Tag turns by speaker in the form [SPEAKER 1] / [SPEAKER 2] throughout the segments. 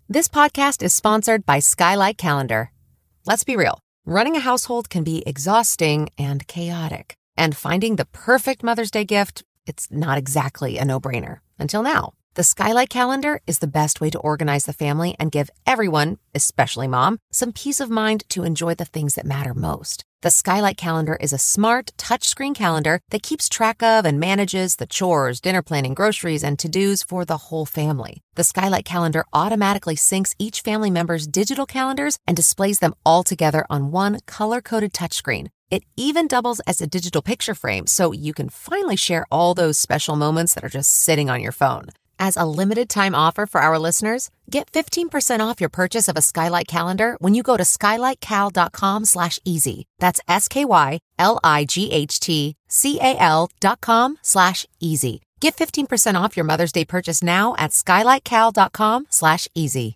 [SPEAKER 1] This podcast is sponsored by Skylight Calendar. Let's be real. Running a household can be exhausting and chaotic. And finding the perfect Mother's Day gift, it's not exactly a no-brainer. Until now. The Skylight Calendar is the best way to organize the family and give everyone, especially mom, some peace of mind to enjoy the things that matter most. The Skylight Calendar is a smart, touchscreen calendar that keeps track of and manages the chores, dinner planning, groceries, and to-dos for the whole family. The Skylight Calendar automatically syncs each family member's digital calendars and displays them all together on one color-coded touchscreen. It even doubles as a digital picture frame, so you can finally share all those special moments that are just sitting on your phone. As a limited-time offer for our listeners, get 15% off your purchase of a Skylight Calendar when you go to skylightcal.com/easy. That's SKYLIGHTCAL.com/easy. Get 15% off your Mother's Day purchase now at skylightcal.com/easy.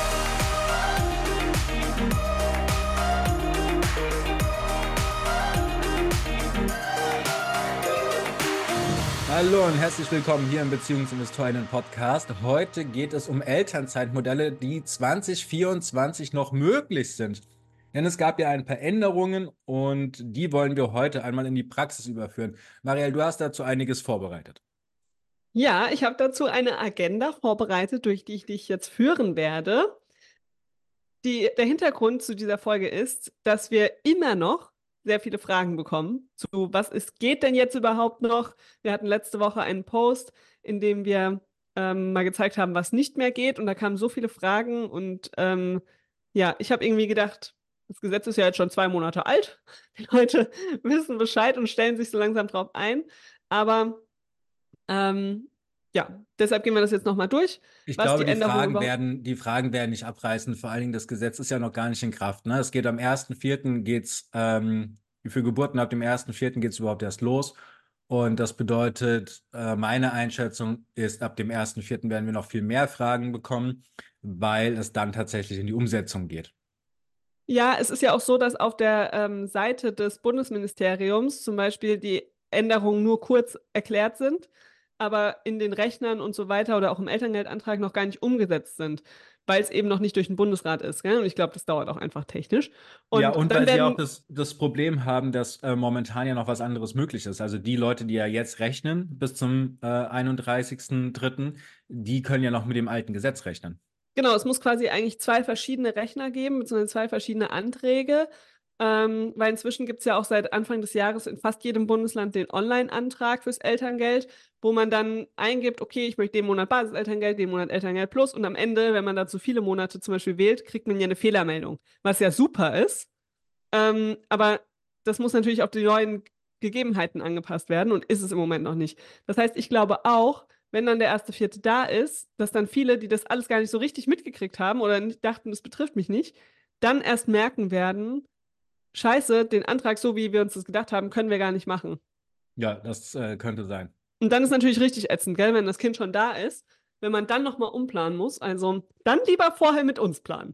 [SPEAKER 2] Hallo und herzlich willkommen hier im Beziehungsinvestorinnen-Podcast. Heute geht es um Elternzeitmodelle, die 2024 noch möglich sind. Denn es gab ja ein paar Änderungen und die wollen wir heute einmal in die Praxis überführen. Marielle, du hast dazu einiges vorbereitet.
[SPEAKER 3] Ja, ich habe dazu eine Agenda vorbereitet, durch die ich dich jetzt führen werde. Der Hintergrund zu dieser Folge ist, dass wir immer noch sehr viele Fragen bekommen zu, geht denn jetzt überhaupt noch? Wir hatten letzte Woche einen Post, in dem wir mal gezeigt haben, was nicht mehr geht, und da kamen so viele Fragen und ja, ich habe irgendwie gedacht, das Gesetz ist ja jetzt schon 2 Monate alt. Die Leute wissen Bescheid und stellen sich so langsam drauf ein, aber ja, deshalb gehen wir das jetzt nochmal durch.
[SPEAKER 2] Ich glaube, die Fragen werden nicht abreißen. Vor allen Dingen, das Gesetz ist ja noch gar nicht in Kraft. Ne? Es geht am 1.4. Für Geburten ab dem 1.4. geht es überhaupt erst los. Und das bedeutet, meine Einschätzung ist, ab dem 1.4. werden wir noch viel mehr Fragen bekommen, weil es dann tatsächlich in die Umsetzung geht.
[SPEAKER 3] Ja, es ist ja auch so, dass auf der Seite des Bundesministeriums zum Beispiel die Änderungen nur kurz erklärt sind, aber in den Rechnern und so weiter oder auch im Elterngeldantrag noch gar nicht umgesetzt sind, weil es eben noch nicht durch den Bundesrat ist. Gell? Und ich glaube, das dauert auch einfach technisch.
[SPEAKER 2] Und dann weil sie auch das Problem haben, dass momentan ja noch was anderes möglich ist. Also die Leute, die ja jetzt rechnen bis zum 31.03., die können ja noch mit dem alten Gesetz rechnen.
[SPEAKER 3] Genau, es muss quasi eigentlich 2 verschiedene Rechner geben, beziehungsweise 2 verschiedene Anträge. Weil inzwischen gibt es ja auch seit Anfang des Jahres in fast jedem Bundesland den Online-Antrag fürs Elterngeld, wo man dann eingibt, okay, ich möchte den Monat Basiselterngeld, den Monat Elterngeld Plus, und am Ende, wenn man da zu viele Monate zum Beispiel wählt, kriegt man ja eine Fehlermeldung, was ja super ist. Aber das muss natürlich auf die neuen Gegebenheiten angepasst werden und ist es im Moment noch nicht. Das heißt, ich glaube auch, wenn dann der 1.4. da ist, dass dann viele, die das alles gar nicht so richtig mitgekriegt haben oder nicht dachten, das betrifft mich nicht, dann erst merken werden, Scheiße, den Antrag, so wie wir uns das gedacht haben, können wir gar nicht machen.
[SPEAKER 2] Ja, das könnte sein.
[SPEAKER 3] Und dann ist natürlich richtig ätzend, gell, wenn das Kind schon da ist, wenn man dann nochmal umplanen muss. Also dann lieber vorher mit uns planen.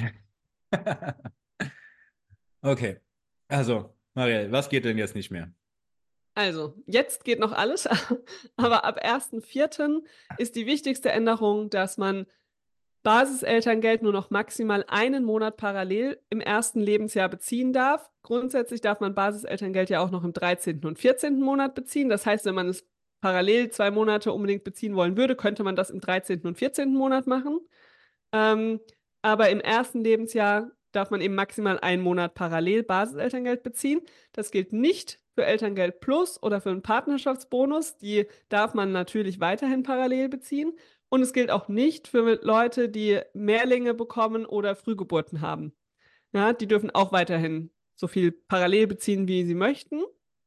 [SPEAKER 2] Okay, also Marielle, was geht denn jetzt nicht mehr?
[SPEAKER 3] Also, jetzt geht noch alles, aber ab 1.4. ist die wichtigste Änderung, dass man Basiselterngeld nur noch maximal einen Monat parallel im ersten Lebensjahr beziehen darf. Grundsätzlich darf man Basiselterngeld ja auch noch im 13. und 14. Monat beziehen. Das heißt, wenn man es parallel 2 Monate unbedingt beziehen wollen würde, könnte man das im 13. und 14. Monat machen. Aber im ersten Lebensjahr darf man eben maximal einen Monat parallel Basiselterngeld beziehen. Das gilt nicht für Elterngeld Plus oder für einen Partnerschaftsbonus. Die darf man natürlich weiterhin parallel beziehen. Und es gilt auch nicht für Leute, die Mehrlinge bekommen oder Frühgeburten haben. Ja, die dürfen auch weiterhin so viel parallel beziehen, wie sie möchten.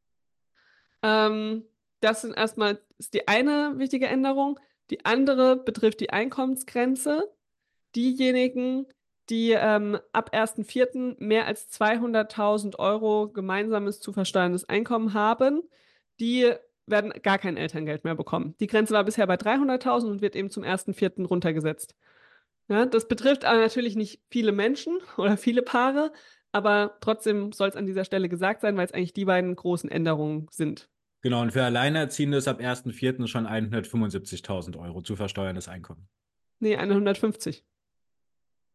[SPEAKER 3] Das ist die eine wichtige Änderung. Die andere betrifft die Einkommensgrenze. Diejenigen, die ab 1.4. mehr als 200.000 Euro gemeinsames zu versteuerndes Einkommen haben, die werden gar kein Elterngeld mehr bekommen. Die Grenze war bisher bei 300.000 und wird eben zum 1.4. runtergesetzt. Ja, das betrifft aber natürlich nicht viele Menschen oder viele Paare, aber trotzdem soll es an dieser Stelle gesagt sein, weil es eigentlich die beiden großen Änderungen sind.
[SPEAKER 2] Genau, und für Alleinerziehende ist ab 1.4. schon 175.000 Euro zu versteuerndes Einkommen.
[SPEAKER 3] Nee, 150.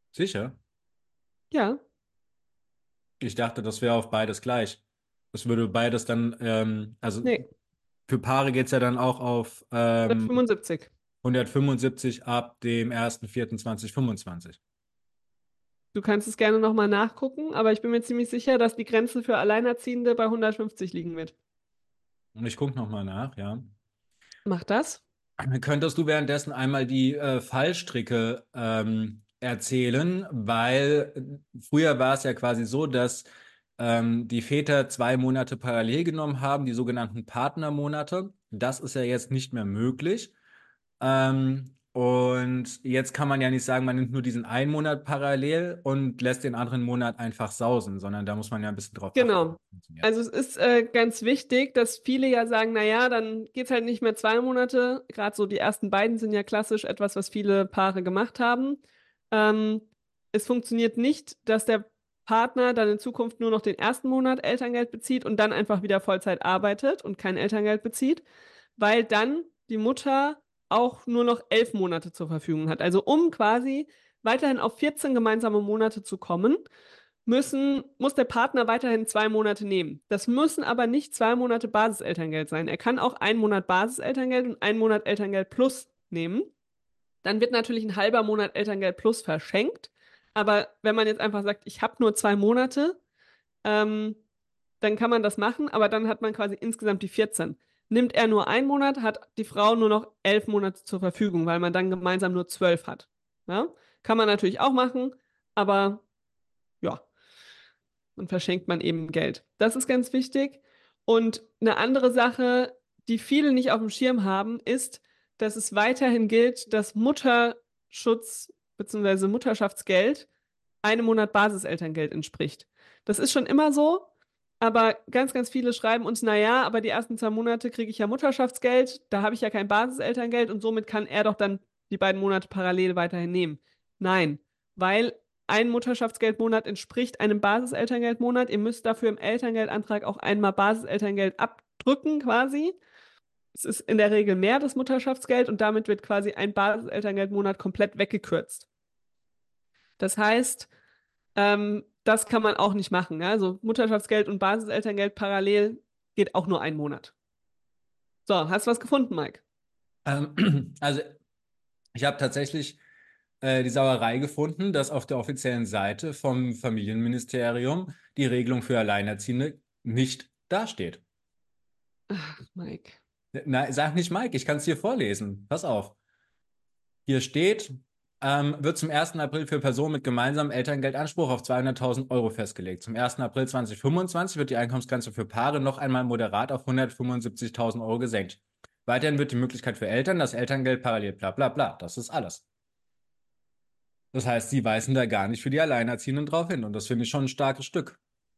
[SPEAKER 2] Sicher?
[SPEAKER 3] Ja,
[SPEAKER 2] Ich dachte, das wäre auf beides gleich. Das würde beides dann, also
[SPEAKER 3] nee,
[SPEAKER 2] für Paare geht es ja dann auch auf
[SPEAKER 3] 175.
[SPEAKER 2] 175 ab dem 1.4.2025.
[SPEAKER 3] Du kannst es gerne nochmal nachgucken, aber ich bin mir ziemlich sicher, dass die Grenze für Alleinerziehende bei 150 liegen wird.
[SPEAKER 2] Und ich gucke nochmal nach, ja.
[SPEAKER 3] Mach das.
[SPEAKER 2] Könntest du währenddessen einmal die Fallstricke erzählen? Weil früher war es ja quasi so, dass die Väter 2 Monate parallel genommen haben, die sogenannten Partnermonate. Das ist ja jetzt nicht mehr möglich. Und jetzt kann man ja nicht sagen, man nimmt nur diesen einen Monat parallel und lässt den anderen Monat einfach sausen, sondern da muss man ja ein bisschen drauf achten, wie
[SPEAKER 3] Genau.
[SPEAKER 2] das funktioniert.
[SPEAKER 3] Also es ist ganz wichtig, dass viele ja sagen, naja, dann geht's halt nicht mehr 2 Monate. Gerade so die ersten beiden sind ja klassisch etwas, was viele Paare gemacht haben. Ähm, Es funktioniert nicht, dass der Partner dann in Zukunft nur noch den ersten Monat Elterngeld bezieht und dann einfach wieder Vollzeit arbeitet und kein Elterngeld bezieht, weil dann die Mutter auch nur noch 11 Monate zur Verfügung hat. Also um quasi weiterhin auf 14 gemeinsame Monate zu kommen, muss der Partner weiterhin 2 Monate nehmen. Das müssen aber nicht 2 Monate Basiselterngeld sein. Er kann auch einen Monat Basiselterngeld und einen Monat Elterngeld plus nehmen. Dann wird natürlich ein halber Monat Elterngeld plus verschenkt. Aber wenn man jetzt einfach sagt, ich habe nur 2 Monate, ähm, dann kann man das machen, aber dann hat man quasi insgesamt die 14. Nimmt er nur einen Monat, hat die Frau nur noch 11 Monate zur Verfügung, weil man dann gemeinsam nur 12 hat. Ja? Kann man natürlich auch machen, aber ja, und verschenkt man eben Geld. Das ist ganz wichtig. Und eine andere Sache, die viele nicht auf dem Schirm haben, ist, dass es weiterhin gilt, dass Mutterschutz bzw. Mutterschaftsgeld einem Monat Basiselterngeld entspricht. Das ist schon immer so, aber ganz, ganz viele schreiben uns, naja, aber die ersten 2 Monate kriege ich ja Mutterschaftsgeld, da habe ich ja kein Basiselterngeld und somit kann er doch dann die beiden Monate parallel weiterhin nehmen. Nein, weil ein Mutterschaftsgeldmonat entspricht einem Basiselterngeldmonat. Ihr müsst dafür im Elterngeldantrag auch einmal Basiselterngeld abdrücken quasi. Es ist in der Regel mehr das Mutterschaftsgeld und damit wird quasi ein Basiselterngeldmonat komplett weggekürzt. Das heißt, das kann man auch nicht machen. Ja? Also Mutterschaftsgeld und Basiselterngeld parallel geht auch nur einen Monat. So, hast du was gefunden, Mike?
[SPEAKER 2] Also ich habe tatsächlich die Sauerei gefunden, dass auf der offiziellen Seite vom Familienministerium die Regelung für Alleinerziehende nicht dasteht.
[SPEAKER 3] Ach, Mike.
[SPEAKER 2] Na, sag nicht Mike, ich kann es dir vorlesen. Pass auf. Hier steht, wird zum 1. April für Personen mit gemeinsamem Elterngeldanspruch auf 200.000 Euro festgelegt. Zum 1. April 2025 wird die Einkommensgrenze für Paare noch einmal moderat auf 175.000 Euro gesenkt. Weiterhin wird die Möglichkeit für Eltern, das Elterngeld parallel, bla bla bla. Das ist alles. Das heißt, sie weisen da gar nicht für die Alleinerziehenden drauf hin. Und das finde ich schon ein starkes Stück.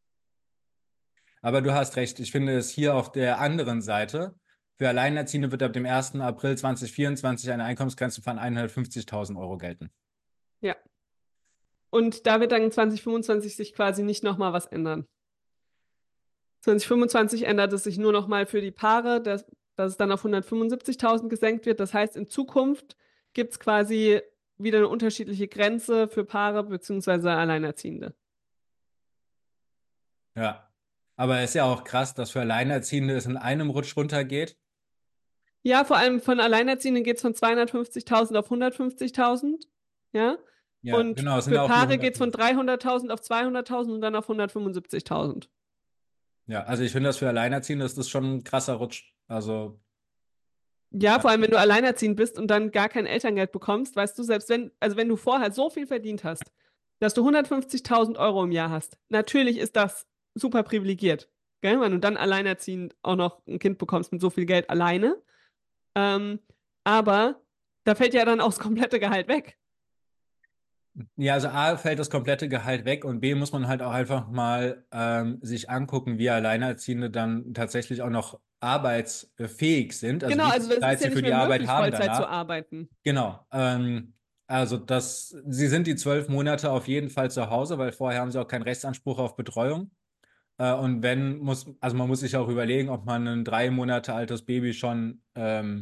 [SPEAKER 2] Aber du hast recht, ich finde es hier auf der anderen Seite. Für Alleinerziehende wird ab dem 1. April 2024 eine Einkommensgrenze von 150.000 Euro gelten.
[SPEAKER 3] Ja. Und da wird dann 2025 sich quasi nicht nochmal was ändern. 2025 ändert es sich nur nochmal für die Paare, dass es dann auf 175.000 gesenkt wird. Das heißt, in Zukunft gibt es quasi wieder eine unterschiedliche Grenze für Paare bzw. Alleinerziehende.
[SPEAKER 2] Ja. Aber es ist ja auch krass, dass für Alleinerziehende es in einem Rutsch runtergeht.
[SPEAKER 3] Ja, vor allem von Alleinerziehenden geht es von 250.000 auf 150.000. Ja.
[SPEAKER 2] Ja,
[SPEAKER 3] Und
[SPEAKER 2] genau, es sind
[SPEAKER 3] für
[SPEAKER 2] ja auch nur
[SPEAKER 3] Paare geht es von
[SPEAKER 2] 150.
[SPEAKER 3] 300.000 auf 200.000 und dann auf 175.000.
[SPEAKER 2] Ja, also ich finde das für Alleinerziehende ist das schon ein krasser Rutsch. Also,
[SPEAKER 3] Ja,
[SPEAKER 2] ja.
[SPEAKER 3] vor allem, wenn du alleinerziehend bist und dann gar kein Elterngeld bekommst, weißt du, selbst wenn, also wenn du vorher so viel verdient hast, dass du 150.000 Euro im Jahr hast, natürlich ist das super privilegiert, gell? Wenn du dann alleinerziehend auch noch ein Kind bekommst mit so viel Geld alleine. Ähm, aber da fällt ja dann auch das komplette Gehalt weg.
[SPEAKER 2] Ja, also A fällt das komplette Gehalt weg und B muss man halt auch einfach mal sich angucken, wie Alleinerziehende dann tatsächlich auch noch arbeitsfähig sind, also
[SPEAKER 3] Genau,
[SPEAKER 2] wie
[SPEAKER 3] also
[SPEAKER 2] viel
[SPEAKER 3] es ist
[SPEAKER 2] Zeit
[SPEAKER 3] ja
[SPEAKER 2] sie für
[SPEAKER 3] nicht
[SPEAKER 2] die
[SPEAKER 3] mehr
[SPEAKER 2] Arbeit
[SPEAKER 3] möglich,
[SPEAKER 2] haben
[SPEAKER 3] Vollzeit zu
[SPEAKER 2] danach.
[SPEAKER 3] arbeiten.
[SPEAKER 2] Genau. Also sie sind die 12 Monate auf jeden Fall zu Hause, weil vorher haben sie auch keinen Rechtsanspruch auf Betreuung. Und wenn also man muss sich auch überlegen, ob man ein 3 Monate altes Baby schon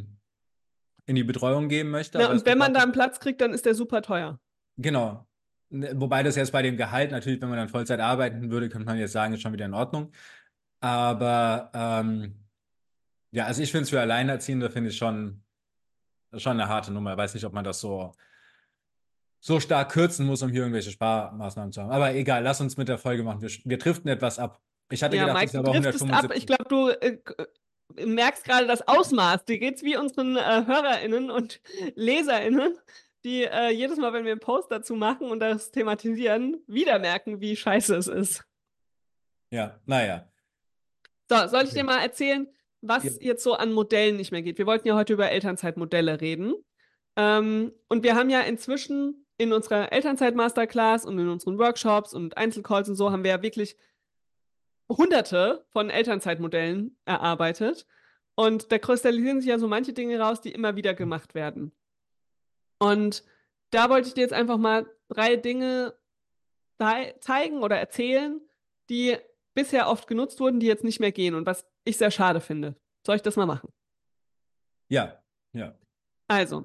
[SPEAKER 2] in die Betreuung geben möchte,
[SPEAKER 3] Na,
[SPEAKER 2] aber
[SPEAKER 3] und
[SPEAKER 2] es
[SPEAKER 3] wenn
[SPEAKER 2] gibt
[SPEAKER 3] man
[SPEAKER 2] auch,
[SPEAKER 3] da einen Platz kriegt, dann ist der super teuer.
[SPEAKER 2] genau. Wobei das jetzt bei dem Gehalt natürlich, wenn man dann Vollzeit arbeiten würde, könnte man jetzt sagen, ist schon wieder in Ordnung. Aber ja, also ich finde es für Alleinerziehende, finde ich schon eine harte Nummer. Ich weiß nicht, ob man das so stark kürzen muss, um hier irgendwelche Sparmaßnahmen zu haben. Aber egal, lass uns mit der Folge machen. Wir driften etwas ab. Ich hatte
[SPEAKER 3] Ja,
[SPEAKER 2] gedacht, das
[SPEAKER 3] Mike,
[SPEAKER 2] ist
[SPEAKER 3] du
[SPEAKER 2] aber
[SPEAKER 3] driftest ab. Ich
[SPEAKER 2] 175.
[SPEAKER 3] glaube, du merkst gerade das Ausmaß. Dir geht's wie unseren HörerInnen und LeserInnen, die jedes Mal, wenn wir einen Post dazu machen und das thematisieren, wieder merken, wie scheiße es ist.
[SPEAKER 2] Ja, naja.
[SPEAKER 3] So, soll ich dir
[SPEAKER 2] Okay.
[SPEAKER 3] mal erzählen,
[SPEAKER 2] Ja.
[SPEAKER 3] was jetzt so an Modellen nicht mehr geht? Wir wollten ja heute über Elternzeitmodelle reden. Und wir haben ja inzwischen in unserer Elternzeit-Masterclass und in unseren Workshops und Einzelcalls und so haben wir ja wirklich hunderte von Elternzeitmodellen erarbeitet. Und da kristallisieren sich ja so manche Dinge raus, die immer wieder gemacht werden. Und da wollte ich dir jetzt einfach mal 3 Dinge zeigen oder erzählen, die bisher oft genutzt wurden, die jetzt nicht mehr gehen und was ich sehr schade finde. Soll ich das mal machen?
[SPEAKER 2] Ja, ja.
[SPEAKER 3] Also,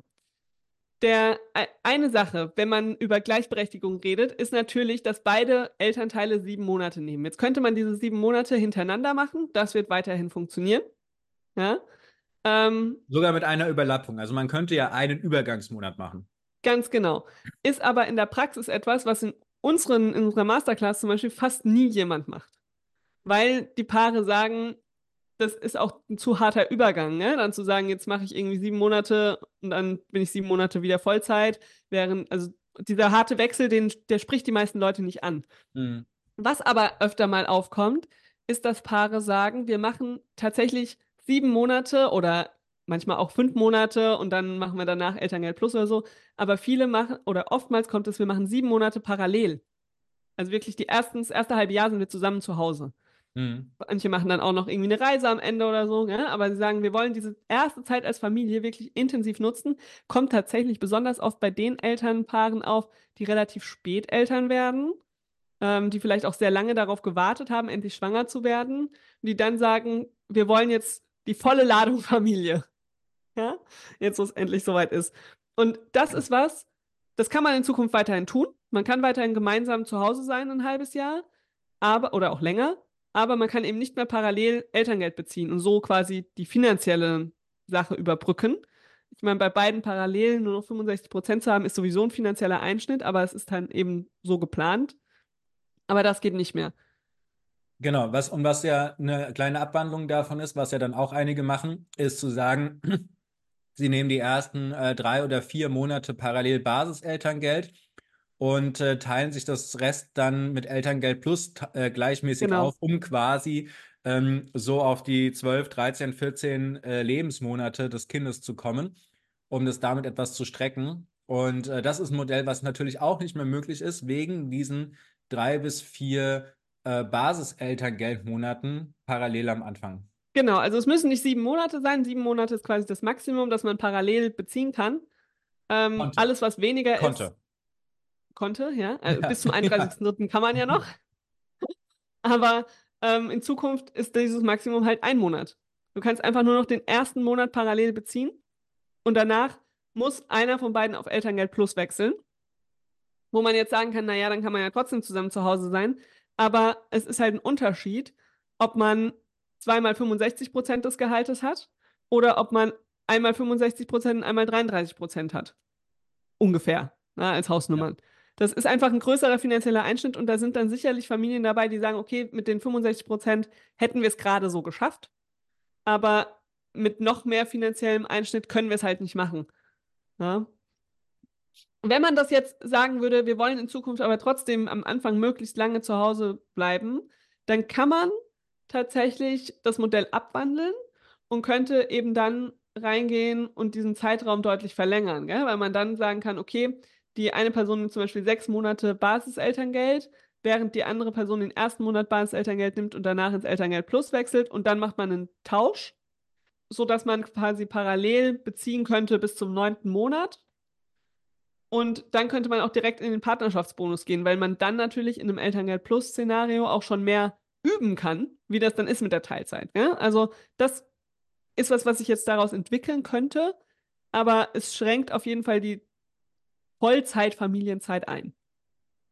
[SPEAKER 3] eine Sache, wenn man über Gleichberechtigung redet, ist natürlich, dass beide Elternteile 7 Monate nehmen. Jetzt könnte man diese 7 Monate hintereinander machen. Das wird weiterhin funktionieren. Ja? Ähm,
[SPEAKER 2] Sogar mit einer Überlappung. Also man könnte ja einen Übergangsmonat machen.
[SPEAKER 3] Ganz genau. Ist aber in der Praxis etwas, was in unserer Masterclass zum Beispiel fast nie jemand macht. Weil die Paare sagen, das ist auch ein zu harter Übergang, ne? Dann zu sagen, jetzt mache ich irgendwie 7 Monate und dann bin ich 7 Monate wieder Vollzeit, also dieser harte Wechsel, der spricht die meisten Leute nicht an.
[SPEAKER 2] Mhm.
[SPEAKER 3] Was aber öfter mal aufkommt, ist, dass Paare sagen, wir machen tatsächlich 7 Monate oder manchmal auch 5 Monate und dann machen wir danach Elterngeld Plus oder so. Aber viele machen, oder oftmals kommt es, wir machen 7 Monate parallel. Also wirklich das erste halbe Jahr sind wir zusammen zu Hause.
[SPEAKER 2] Mhm.
[SPEAKER 3] Manche machen dann auch noch irgendwie eine Reise am Ende oder so, ja? Aber sie sagen, wir wollen diese erste Zeit als Familie wirklich intensiv nutzen. Kommt tatsächlich besonders oft bei den Elternpaaren auf, die relativ spät Eltern werden, die vielleicht auch sehr lange darauf gewartet haben, endlich schwanger zu werden, und die dann sagen, wir wollen jetzt die volle Ladung Familie. Ja? Jetzt, wo es endlich soweit ist. Und das ist was, das kann man in Zukunft weiterhin tun. Man kann weiterhin gemeinsam zu Hause sein ein halbes Jahr, oder auch länger, aber man kann eben nicht mehr parallel Elterngeld beziehen und so quasi die finanzielle Sache überbrücken. Ich meine, bei beiden parallel nur noch 65% zu haben, ist sowieso ein finanzieller Einschnitt, aber es ist dann eben so geplant. Aber das geht nicht mehr.
[SPEAKER 2] Genau, was ja eine kleine Abwandlung davon ist, was ja dann auch einige machen, ist zu sagen, sie nehmen die ersten 3 oder 4 Monate parallel Basiselterngeld und teilen sich das Rest dann mit Elterngeld plus gleichmäßig
[SPEAKER 3] Genau.
[SPEAKER 2] auf, um quasi so auf die 12, 13, 14 Lebensmonate des Kindes zu kommen, um das damit etwas zu strecken. Und das ist ein Modell, was natürlich auch nicht mehr möglich ist, wegen diesen 3 bis 4 Basiselterngeldmonaten parallel am Anfang.
[SPEAKER 3] Genau, also es müssen nicht 7 Monate sein. 7 Monate ist quasi das Maximum, das man parallel beziehen kann.
[SPEAKER 2] Konnte.
[SPEAKER 3] Alles, was weniger ist,
[SPEAKER 2] Konnte.
[SPEAKER 3] konnte, ja.
[SPEAKER 2] Ja.
[SPEAKER 3] Bis zum
[SPEAKER 2] Ja.
[SPEAKER 3] 31.03. kann man ja noch. Aber in Zukunft ist dieses Maximum halt 1 Monat. Du kannst einfach nur noch den ersten Monat parallel beziehen und danach muss einer von beiden auf Elterngeld Plus wechseln, wo man jetzt sagen kann, naja, dann kann man ja trotzdem zusammen zu Hause sein. Aber es ist halt ein Unterschied, ob man zweimal 65% des Gehaltes hat oder ob man einmal 65% und einmal 33% hat. Ungefähr, als
[SPEAKER 2] Ja.
[SPEAKER 3] Hausnummern. Das ist einfach ein größerer finanzieller Einschnitt und da sind dann sicherlich Familien dabei, die sagen, okay, mit den 65% hätten wir es gerade so geschafft, aber mit noch mehr finanziellem Einschnitt können wir es halt nicht machen. Ja? Wenn man das jetzt sagen würde, wir wollen in Zukunft aber trotzdem am Anfang möglichst lange zu Hause bleiben, dann kann man tatsächlich das Modell abwandeln und könnte eben dann reingehen und diesen Zeitraum deutlich verlängern, gell? Weil man dann sagen kann, okay, die eine Person nimmt zum Beispiel 6 Monate Basiselterngeld, während die andere Person den ersten Monat Basiselterngeld nimmt und danach ins Elterngeld Plus wechselt und dann macht man einen Tausch, sodass man quasi parallel beziehen könnte bis zum 9. Monat. Und dann könnte man auch direkt in den Partnerschaftsbonus gehen, weil man dann natürlich in einem Elterngeld Plus-Szenario auch schon mehr üben kann, wie das dann ist mit der Teilzeit. Ja? Also das ist was sich jetzt daraus entwickeln könnte, aber es schränkt auf jeden Fall die Vollzeit-Familienzeit ein.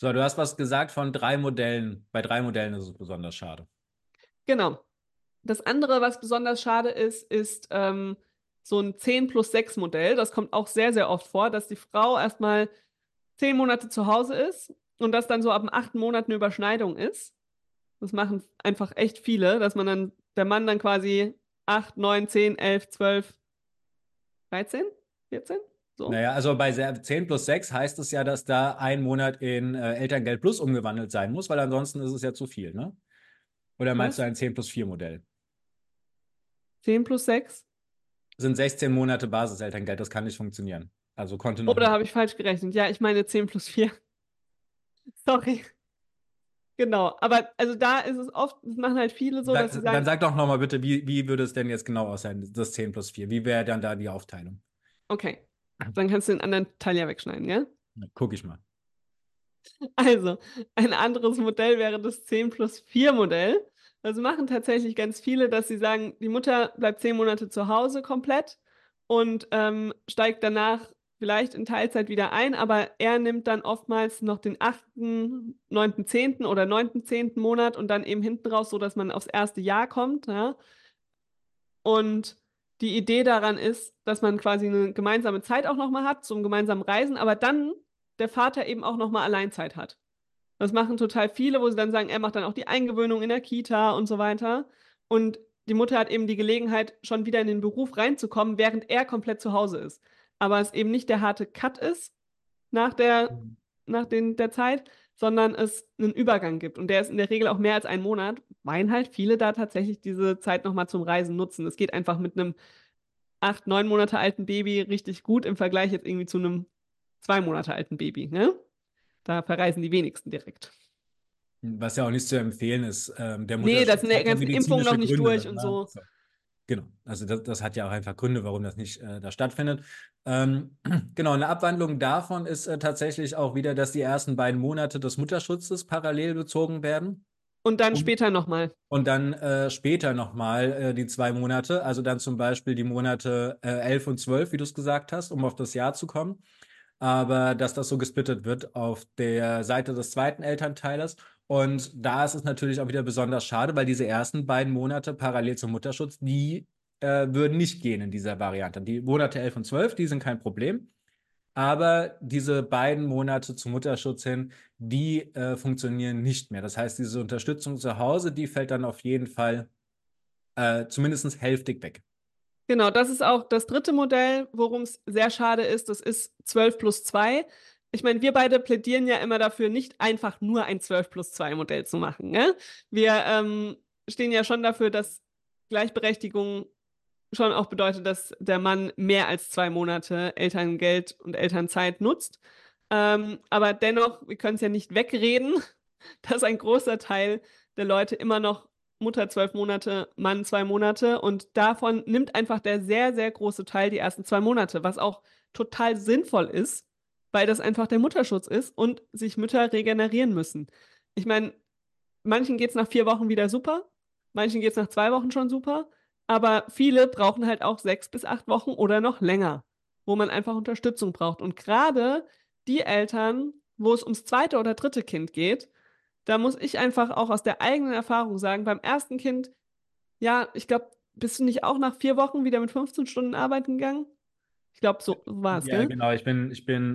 [SPEAKER 2] So, du hast was gesagt von 3 Modellen. Bei 3 Modellen ist es besonders schade.
[SPEAKER 3] Genau. Das andere, was besonders schade ist so ein 10+6 Modell. Das kommt auch sehr, sehr oft vor, dass die Frau erstmal 10 Monate zu Hause ist und dass dann so ab dem 8. Monat eine Überschneidung ist. Das machen einfach echt viele, dass der Mann dann quasi 8, 9, 10, 11, 12, 13, 14, so.
[SPEAKER 2] Naja, also bei 10+6 heißt es ja, dass da ein Monat in Elterngeld Plus umgewandelt sein muss, weil ansonsten ist es ja zu viel, ne? Oder meinst du
[SPEAKER 3] Was?
[SPEAKER 2] ein 10+4 Modell?
[SPEAKER 3] 10+6?
[SPEAKER 2] Sind 16 Monate Basiselterngeld, das kann nicht funktionieren. Also konnte noch
[SPEAKER 3] Oder
[SPEAKER 2] nicht.
[SPEAKER 3] habe ich falsch gerechnet? Ja, ich meine 10+4. Sorry. Genau. Aber also da ist es oft, das machen halt viele so, dass sie
[SPEAKER 2] Dann
[SPEAKER 3] sagen,
[SPEAKER 2] sag doch nochmal bitte, wie würde es denn jetzt genau aussehen, das 10+4? Wie wäre dann da die Aufteilung?
[SPEAKER 3] okay, dann kannst du den anderen Teil ja wegschneiden, ja?
[SPEAKER 2] Guck ich mal.
[SPEAKER 3] Also, ein anderes Modell wäre das 10+4 Modell. Das machen tatsächlich ganz viele, dass sie sagen, die Mutter bleibt 10 Monate zu Hause komplett und steigt danach vielleicht in Teilzeit wieder ein, aber er nimmt dann oftmals noch den 8., 9., 10. oder 9., 10. Monat und dann eben hinten raus, so dass man aufs erste Jahr kommt, ja? Und die Idee daran ist, dass man quasi eine gemeinsame Zeit auch nochmal hat zum gemeinsamen Reisen, aber dann der Vater eben auch nochmal Alleinzeit hat. Das machen total viele, wo sie dann sagen, er macht dann auch die Eingewöhnung in der Kita und so weiter. Und die Mutter hat eben die Gelegenheit, schon wieder in den Beruf reinzukommen, während er komplett zu Hause ist. Aber es eben nicht der harte Cut ist nach der Zeit, sondern es einen Übergang gibt. Und der ist in der Regel auch mehr als ein Monat, weil halt viele da tatsächlich diese Zeit nochmal zum Reisen nutzen. Es geht einfach mit einem 8, 9 Monate alten Baby richtig gut im Vergleich jetzt irgendwie zu einem 2 Monate alten Baby, ne? Da verreisen die wenigsten direkt.
[SPEAKER 2] Was ja auch nicht zu empfehlen ist, der
[SPEAKER 3] Nee, da
[SPEAKER 2] Mutterschutz
[SPEAKER 3] sind die
[SPEAKER 2] hat ja
[SPEAKER 3] ganzen Impfungen noch
[SPEAKER 2] medizinische
[SPEAKER 3] nicht
[SPEAKER 2] Gründe.
[SPEAKER 3] durch und
[SPEAKER 2] Ne?
[SPEAKER 3] so.
[SPEAKER 2] So, genau, also das hat ja auch einfach Gründe, warum das nicht da stattfindet. Genau, eine Abwandlung davon ist tatsächlich auch wieder, dass die ersten 2 Monate des Mutterschutzes parallel bezogen werden.
[SPEAKER 3] Und dann
[SPEAKER 2] Und,
[SPEAKER 3] später nochmal.
[SPEAKER 2] und dann später nochmal die 2 Monate, also dann zum Beispiel die Monate 11 und 12, wie du es gesagt hast, um auf das Jahr zu kommen. Aber dass das so gesplittet wird auf der Seite des zweiten Elternteilers. Und da ist es natürlich auch wieder besonders schade, weil diese ersten 2 Monate parallel zum Mutterschutz, die würden nicht gehen in dieser Variante. Die Monate 11 und 12, die sind kein Problem. Aber diese 2 Monate zum Mutterschutz hin, die funktionieren nicht mehr. Das heißt, diese Unterstützung zu Hause, die fällt dann auf jeden Fall zumindest hälftig weg.
[SPEAKER 3] Genau, das ist auch das dritte Modell, worum es sehr schade ist. Das ist 12+2. Ich meine, wir beide plädieren ja immer dafür, nicht einfach nur ein 12+2 Modell zu machen. Ne? Wir stehen ja schon dafür, dass Gleichberechtigung schon auch bedeutet, dass der Mann mehr als 2 Monate Elterngeld und Elternzeit nutzt. Aber dennoch, wir können es ja nicht wegreden, dass ein großer Teil der Leute immer noch Mutter 12 Monate, Mann 2 Monate und davon nimmt einfach der sehr, sehr große Teil die ersten 2 Monate, was auch total sinnvoll ist, weil das einfach der Mutterschutz ist und sich Mütter regenerieren müssen. Ich meine, manchen geht es nach 4 Wochen wieder super, manchen geht es nach 2 Wochen schon super, aber viele brauchen halt auch 6 bis 8 Wochen oder noch länger, wo man einfach Unterstützung braucht. Und gerade die Eltern, wo es ums zweite oder dritte Kind geht, da muss ich einfach auch aus der eigenen Erfahrung sagen, beim ersten Kind, ja, ich glaube, bist du nicht auch nach 4 Wochen wieder mit 15 Stunden arbeiten gegangen? Ich glaube, so war es,
[SPEAKER 2] Ja,
[SPEAKER 3] gell?
[SPEAKER 2] genau. Ich bin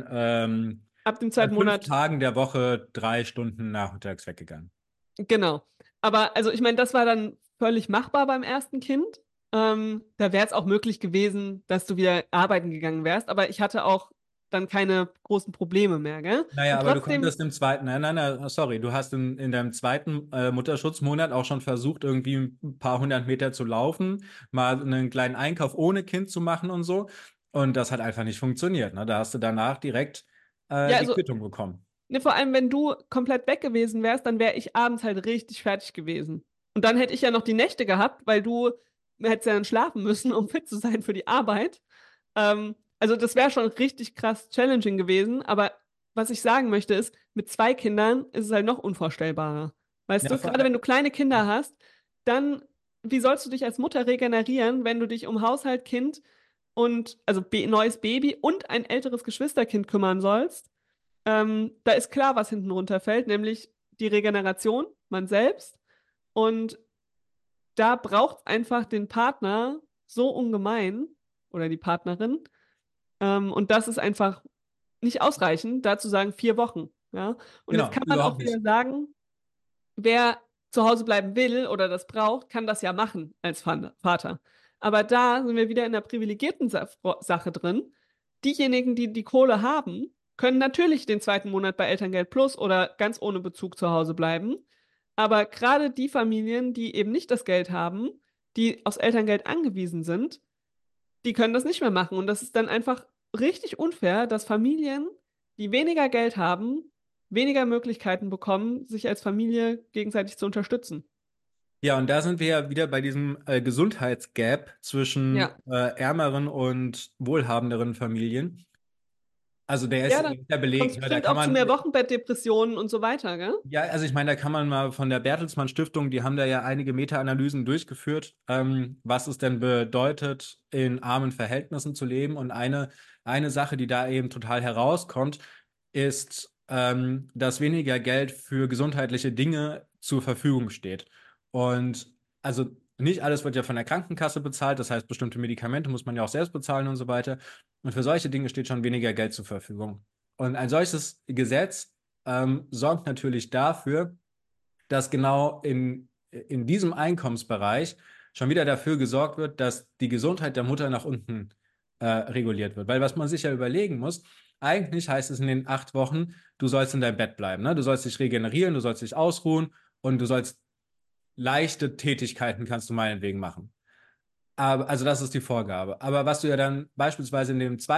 [SPEAKER 3] Ab dem
[SPEAKER 2] an
[SPEAKER 3] zweiten
[SPEAKER 2] fünf
[SPEAKER 3] Monat,
[SPEAKER 2] Tagen der Woche 3 Stunden nachmittags weggegangen.
[SPEAKER 3] genau. Aber also ich meine, das war dann völlig machbar beim ersten Kind. Da wäre es auch möglich gewesen, dass du wieder arbeiten gegangen wärst, aber ich hatte auch dann keine großen Probleme mehr, gell?
[SPEAKER 2] Naja,
[SPEAKER 3] Und
[SPEAKER 2] aber du
[SPEAKER 3] trotzdem,
[SPEAKER 2] konntest im zweiten, nein, sorry, du hast in deinem zweiten Mutterschutzmonat auch schon versucht, irgendwie ein paar 100 Meter zu laufen, mal einen kleinen Einkauf ohne Kind zu machen und so. Und das hat einfach nicht funktioniert. Ne? Da hast du danach direkt
[SPEAKER 3] ja,
[SPEAKER 2] die
[SPEAKER 3] also
[SPEAKER 2] Quittung bekommen.
[SPEAKER 3] ne, vor allem, wenn du komplett weg gewesen wärst, dann wäre ich abends halt richtig fertig gewesen. Und dann hätte ich ja noch die Nächte gehabt, weil du hättest ja dann schlafen müssen, um fit zu sein für die Arbeit. Also das wäre schon richtig krass challenging gewesen. Aber was ich sagen möchte ist, mit 2 Kindern ist es halt noch unvorstellbarer. Weißt
[SPEAKER 2] Ja,
[SPEAKER 3] du, gerade wenn du kleine Kinder hast, dann, wie sollst du dich als Mutter regenerieren, wenn du dich um Haushalt, Kind und, also neues Baby und ein älteres Geschwisterkind kümmern sollst? Da ist klar, was hinten runterfällt, nämlich die Regeneration, man selbst. Und da braucht es einfach den Partner so ungemein oder die Partnerin. Und das ist einfach nicht ausreichend, da zu sagen 4 Wochen. Ja? Und jetzt
[SPEAKER 2] Genau,
[SPEAKER 3] kann man auch
[SPEAKER 2] überhaupt
[SPEAKER 3] wieder
[SPEAKER 2] nicht.
[SPEAKER 3] sagen, wer zu Hause bleiben will oder das braucht, kann das ja machen als Vater. Aber da sind wir wieder in der privilegierten Sache drin. Diejenigen, die die Kohle haben, können natürlich den 2. Monat bei Elterngeld Plus oder ganz ohne Bezug zu Hause bleiben. Aber gerade die Familien, die eben nicht das Geld haben, die aufs Elterngeld angewiesen sind, die können das nicht mehr machen. Und das ist dann einfach richtig unfair, dass Familien, die weniger Geld haben, weniger Möglichkeiten bekommen, sich als Familie gegenseitig zu unterstützen.
[SPEAKER 2] Ja, und da sind wir ja wieder bei diesem Gesundheitsgap zwischen
[SPEAKER 3] Ja.
[SPEAKER 2] ärmeren und wohlhabenderen Familien. Also der ist
[SPEAKER 3] Ja, dann
[SPEAKER 2] ja
[SPEAKER 3] kommt es
[SPEAKER 2] belegt. Ne? Da
[SPEAKER 3] bestimmt
[SPEAKER 2] kann
[SPEAKER 3] auch zu
[SPEAKER 2] man,
[SPEAKER 3] mehr Wochenbettdepressionen und so weiter, gell?
[SPEAKER 2] ja, also ich meine, da kann man mal von der Bertelsmann Stiftung, die haben da ja einige Meta-Analysen durchgeführt, was es denn bedeutet, in armen Verhältnissen zu leben. Und eine Sache, die da eben total herauskommt, ist, dass weniger Geld für gesundheitliche Dinge zur Verfügung steht. Und also nicht alles wird ja von der Krankenkasse bezahlt, das heißt, bestimmte Medikamente muss man ja auch selbst bezahlen und so weiter. Und für solche Dinge steht schon weniger Geld zur Verfügung. Und ein solches Gesetz sorgt natürlich dafür, dass genau in diesem Einkommensbereich schon wieder dafür gesorgt wird, dass die Gesundheit der Mutter nach unten reguliert wird. Weil was man sich ja überlegen muss, eigentlich heißt es in den 8 Wochen, du sollst in deinem Bett bleiben, ne? Du sollst dich regenerieren, du sollst dich ausruhen und du sollst leichte Tätigkeiten kannst du meinetwegen machen. Aber, also das ist die Vorgabe. Aber was du ja dann beispielsweise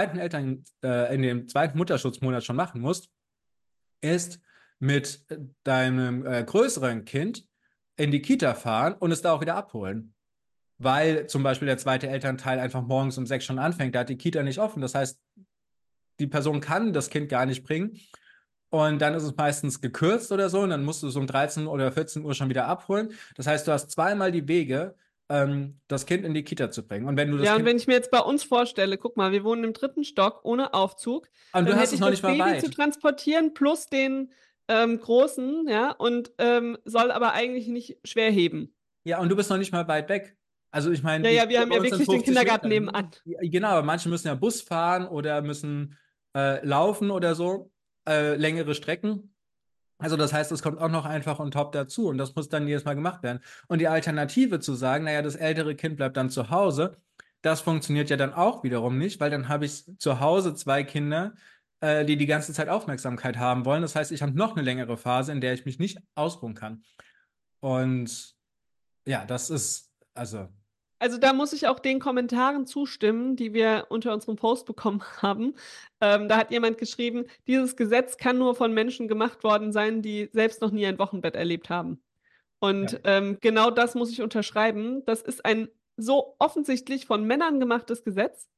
[SPEAKER 2] in dem zweiten Mutterschutzmonat schon machen musst, ist mit deinem größeren Kind in die Kita fahren und es da auch wieder abholen. Weil zum Beispiel der zweite Elternteil einfach morgens um 6 schon anfängt, da hat die Kita nicht offen. Das heißt, die Person kann das Kind gar nicht bringen. Und dann ist es meistens gekürzt oder so. Und dann musst du es um 13 oder 14 Uhr schon wieder abholen. Das heißt, du hast zweimal die Wege, das Kind in die Kita zu bringen. Und wenn du das
[SPEAKER 3] Ja, und
[SPEAKER 2] Kind.
[SPEAKER 3] wenn ich mir jetzt bei uns vorstelle, guck mal, wir wohnen im 3. Stock ohne Aufzug,
[SPEAKER 2] Und du
[SPEAKER 3] dann
[SPEAKER 2] hast
[SPEAKER 3] hätte
[SPEAKER 2] es
[SPEAKER 3] ich
[SPEAKER 2] noch
[SPEAKER 3] das
[SPEAKER 2] nicht mal
[SPEAKER 3] Baby zu
[SPEAKER 2] weit.
[SPEAKER 3] transportieren plus den Großen, ja, und soll aber eigentlich nicht schwer heben.
[SPEAKER 2] Ja, und du bist noch nicht mal weit weg. Also ich meine,
[SPEAKER 3] Ja,
[SPEAKER 2] die
[SPEAKER 3] ja, wir
[SPEAKER 2] Kita
[SPEAKER 3] haben
[SPEAKER 2] bei
[SPEAKER 3] ja
[SPEAKER 2] uns sind
[SPEAKER 3] wirklich den
[SPEAKER 2] 50
[SPEAKER 3] Kindergarten
[SPEAKER 2] Meter. Ne?
[SPEAKER 3] nebenan.
[SPEAKER 2] Ja, genau, aber manche müssen ja Bus fahren oder müssen laufen oder so, längere Strecken. Also das heißt, es kommt auch noch einfach on top dazu und das muss dann jedes Mal gemacht werden. Und die Alternative zu sagen, naja, das ältere Kind bleibt dann zu Hause, das funktioniert ja dann auch wiederum nicht, weil dann habe ich zu Hause 2 Kinder, die die ganze Zeit Aufmerksamkeit haben wollen. Das heißt, ich habe noch eine längere Phase, in der ich mich nicht ausruhen kann. Und ja, das ist, also,
[SPEAKER 3] Also da muss ich auch den Kommentaren zustimmen, die wir unter unserem Post bekommen haben. Da hat jemand geschrieben, dieses Gesetz kann nur von Menschen gemacht worden sein, die selbst noch nie ein Wochenbett erlebt haben. Und
[SPEAKER 2] ja.
[SPEAKER 3] genau das muss ich unterschreiben. Das ist ein so offensichtlich von Männern gemachtes Gesetz